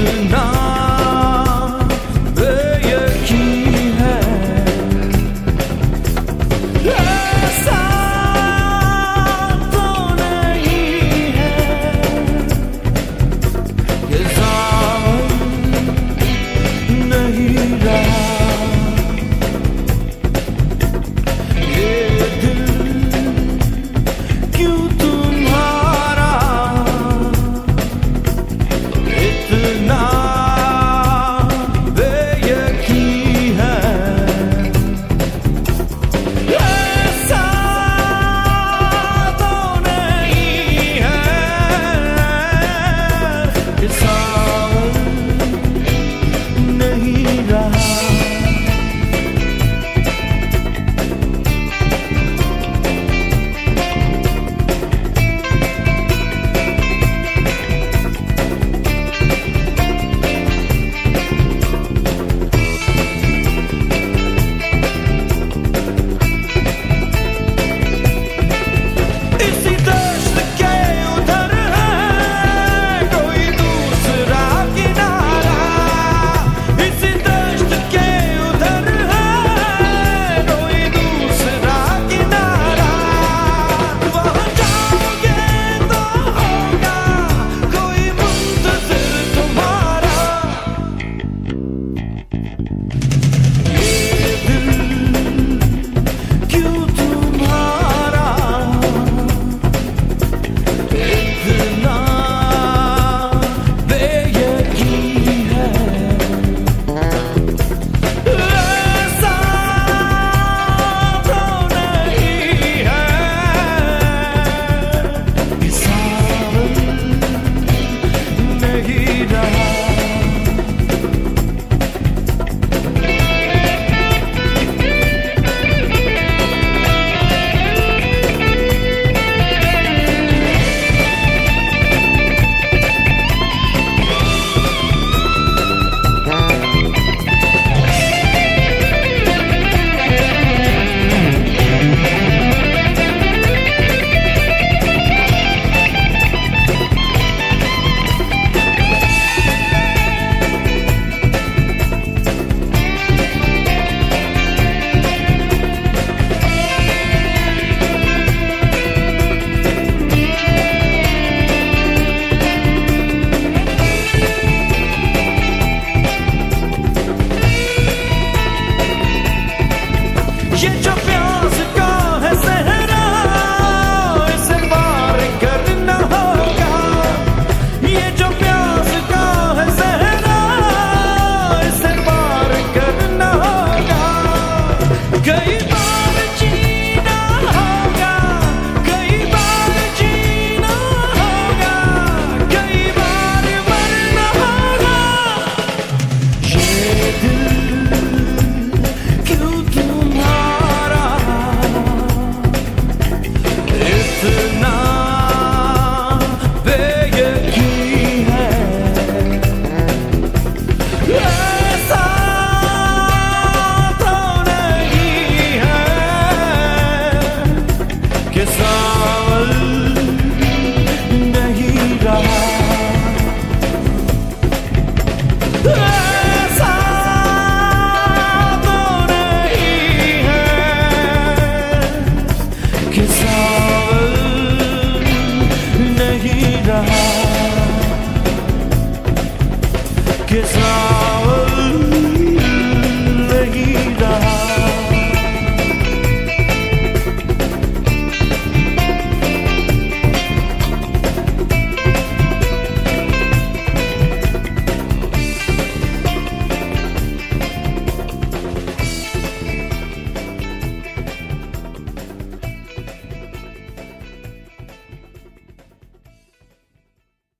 इतना बेयकीन है, ऐसा तो नहीं है कि ज़ालिम नहीं रहा। ये दिल क्यों तुम्हारा इतना बेयकीन है, ऐसा तो नहीं है कि ज़ालिम नहीं रहा। इसी दश्त के उधर है कोई दूसरा किनारा, इसी दश्त के उधर है कोई दूसरा किनारा। वहाँ जाओगे तो होगा कोई मुंतज़िर तुम्हारा। ये दिल क्यों तुम्हारा इतना बेयकीन है, ऐसा तो नहीं है कि ज़ालिम नहीं रहा। ये जो प्यास का है सहरा इसे पार करना होगा, ये जो प्यास का है सहरा इसे पार करना होगा। कई बार जीना होगा, कई बार जीना होगा, कई बार मरना होगा। ये दिल क्यों तुम्हारा इतना बेयकीन है, ऐसा तो नहीं है कि ज़ालिम नहीं रहा। ऐसा तो नहीं है कि ज़ालिम नहीं रहा, कि ज़ालिम